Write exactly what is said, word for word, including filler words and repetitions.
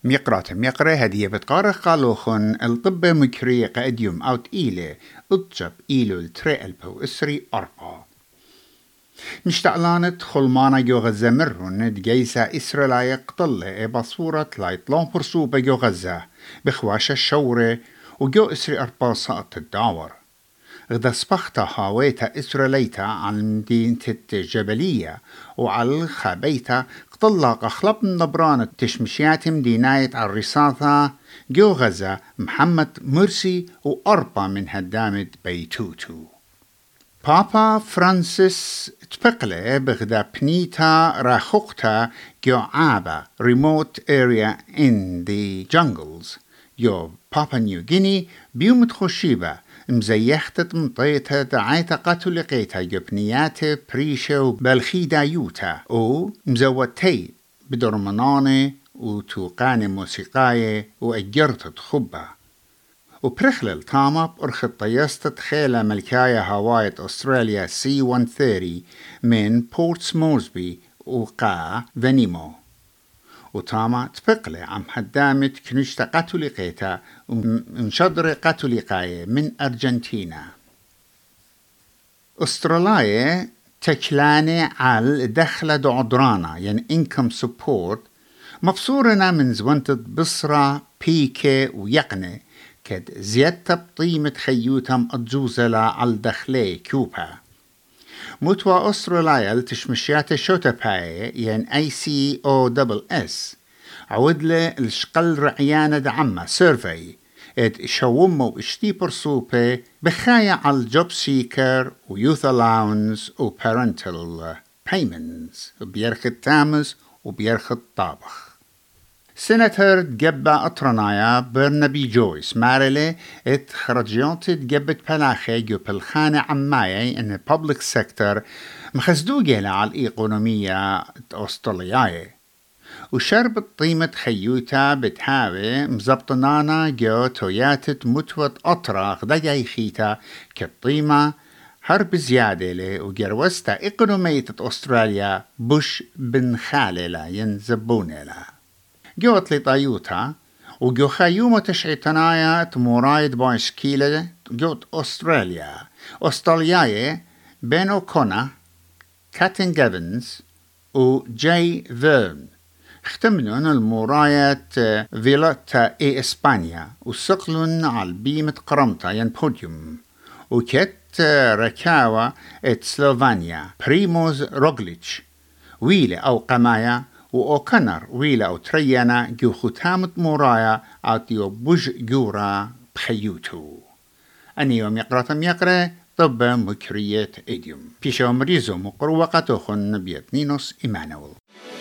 ميقرات ميقرة هدية بتقارخ قالوخن الطب مكرية قاديوم أوت إيلي اضجب إيلو التري ألبو إسري أربا مشتعلانت خلمانا جو غزة مرون دجيسة إسرائيل قتل بصورة لايطلون برسوبة جو غزة بخواشة الشورة وجو إسري أربا سقط الداور غدا سبختا هاويتا إسرائيليتا على مدينة الجبلية وعلى خابيتا قطلاق أخلب النبران تشمشيات مديناية على الرصاثة جو غزة محمد مرسي وأربع من هدامة بيتوتو بابا فرانسيس تبقله بغدا بنيتا راخوقتا جو عابا remote area in the jungles جو بابا نيو غيني بيوم تخشيبا مزيحتت مطيتا دعايتا قاتلقيتا جبنياتا بريشا وبالخيدا يوتا او مزوتي بدرماناني وتوقاني موسيقاية وأجرتت خبا وبرخلل تامب أرخت طيستت خيلة ملكاية هواية أستراليا سي مية وثلاثين من بورتس مورسبي وقا فانيمو وتاما تبقلي عم حدامت كنشتا قاتلقيتا ومشدر قاتلقاية من أرجنتينا أستراليا تكلاني على دخلة دعدرانا يعني income support مبصورنا من زونتت بصرة بيكي ويقني كد زيادة بطيمة خيوتهم الجوزلة على دخلي كوبا متوى أستراليا لتشمشيات شوتا باي يعني اي سي او دبل اس عودلة الشقل رعيانة دعمة سيرفي اد شومو اشتي برسوبي بخايا على الجوب سيكر ويوث الاونس وبارنتال بايمنتس بيرخ التامس وبيرخ الطابخ سيناتور جبا أطرنايا برنابي جويس مارلي ات خرجيونت جبت بلاخي جو بالخانة عماية ان public sector مخزدوجة على الإيقونومية أسترالياية وشربت طيمة خيوتا بتهاوي مزبطنانا جو توياتت متوت أطراق دجاي خيتا كالطيمة هرب زيادة لي وجروستا إيقونومية أستراليا بوش بن خاللا ينزبونيلا جوت لي طايوتا وجو خيومة تشعيتنايا تمورايد بايشكيلة جوت أستراليا أسترالياية بين أوكونا كاتن جيفنز وجاي فيرن اختمنون الموراية فيلوتا اي اسبانيا وسقلون على بيمة قرمتا ين بوديوم وكت ركاوة ات سلوفانيا بريموز روغليتش ويلة أو قمايا وأوكنر ويلا أو تريانا جو ختامة مورايا عطيو بوج جورا بخيوتو أني يوم يقرأتم يقرأ طب مكرية إديوم بيشو مريزو مقروقة خن بيتنينوس إيمانويل